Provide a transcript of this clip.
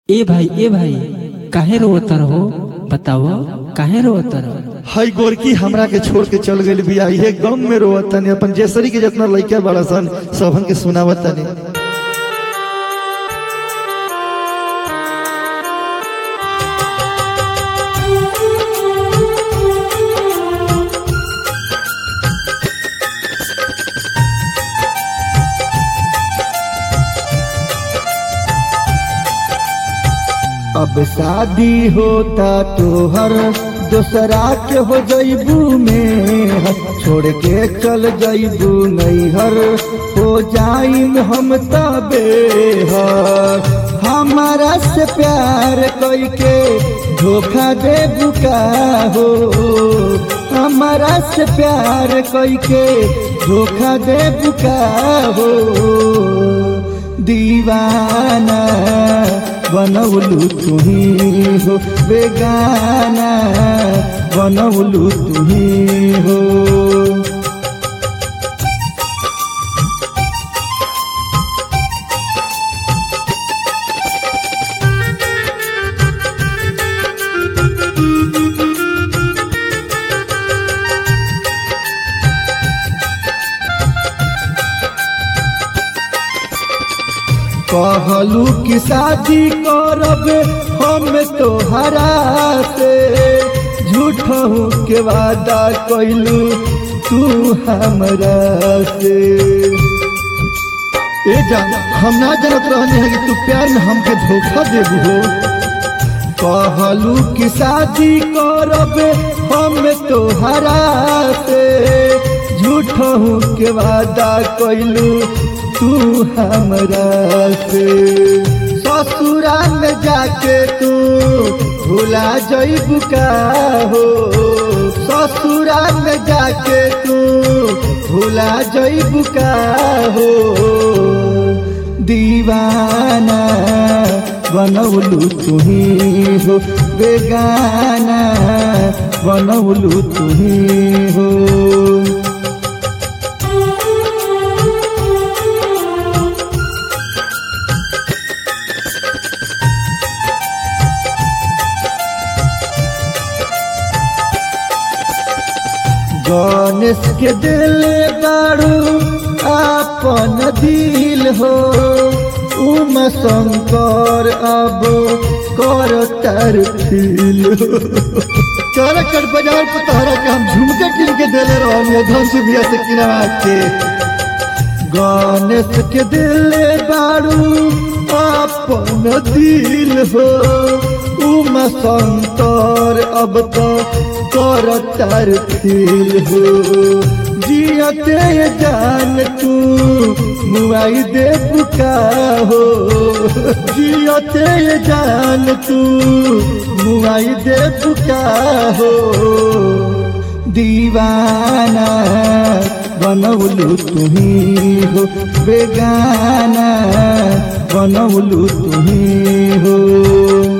ए भाई काहे रोवत रहो? बताओ काहे रोवत रहो? हई गोरकी हमरा के छोड़ के चल गई बिया। ये गम में रोवत तनी, अपन जेसरी के जितना लइका बड़ा सन सबन के सुनावत तनी। अब शादी होता तोहर दूसरा के हो जइबू में, छोड़ के चल जइबू नैहर हो जाइम हम तबे। हमारा से प्यार करके धोखा दे बुका हो, हमारा से प्यार करके धोखा दे बुका हो। दीवाना बनौलू तुही हो, बेगाना बनौलू तुही हो। कहलू कि शादी करब हम तोहरा से, झूठहू के वादा कैलू तू हमरा से। ए जान हम ना जानत रहनी है कि तू प्यार में हमके धोखा देबू हो। कहलू कि शादी करब हम तोहरा से, झूठहू के वादा कैलू तू हमरा से। ससुरा में जाके तू भुला जइबू का हो, ससुरा में जाके तू भुला जइबू का हो। दीवाना बनौलू तुही हो, बेगाना बनौलू तुही हो। गणेश के दिल बारू आपन दिल हो, उमा शंकर अब कर तार फील हो। चल कर बाजार पर तोहरा के हम झुमका किन के दिले रहनी धन से बिया से किनवा के। गणेश के दिल बारू आपन दिल हो, उमा शंकर अब तो कर तार फील हो। जियते जान तू मुआई दे बुका हो, जियते जान तू मुआई दे बुका हो। दीवाना बनौलू तुही हो, बेगाना बनौलू तुही हो।